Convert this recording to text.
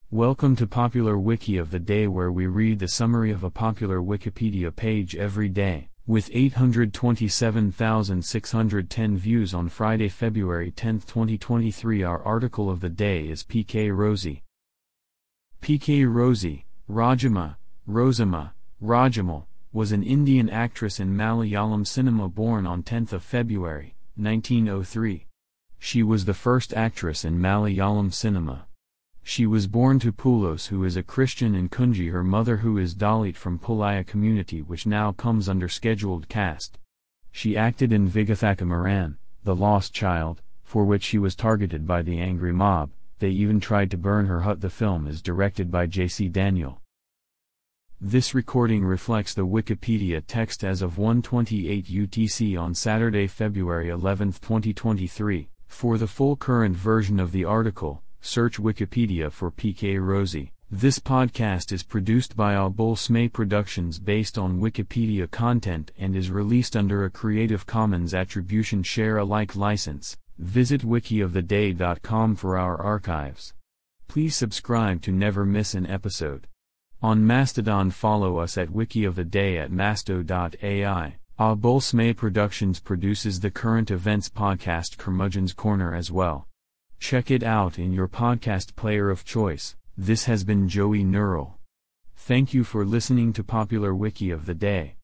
Welcome to Popular Wiki of the Day, where we read the summary of a popular Wikipedia page every day. With 827,610 views on Friday, February 10, 2023, our article of the day is PK Rosie. PK Rosie, Rajama, Rajamal, was an Indian actress in Malayalam cinema born on 10th of February, 1903. She was the first actress in Malayalam cinema. She was born to Pulos, who is a Christian, and Kunji, her mother, who is Dalit from Pulaya community, which now comes under scheduled caste. She acted in Vigathakamaran, The Lost Child, for which she was targeted by the angry mob. They even tried to burn her hut. The film is directed by J.C. Daniel. This recording reflects the Wikipedia text as of 1:28 UTC on Saturday, February 11, 2023. For the full current version of the article, search Wikipedia for PK Rosie. This podcast is produced by Abul Smay Productions based on Wikipedia content and is released under a Creative Commons Attribution Share Alike license. Visit wikioftheday.com for our archives. Please subscribe to never miss an episode. On Mastodon, follow us at wikioftheday at masto.ai. Abul Smay Productions produces the current events podcast Curmudgeon's Corner as well. Check it out in your podcast player of choice. This has been Joey Neural. Thank you for listening to Popular Wiki of the Day.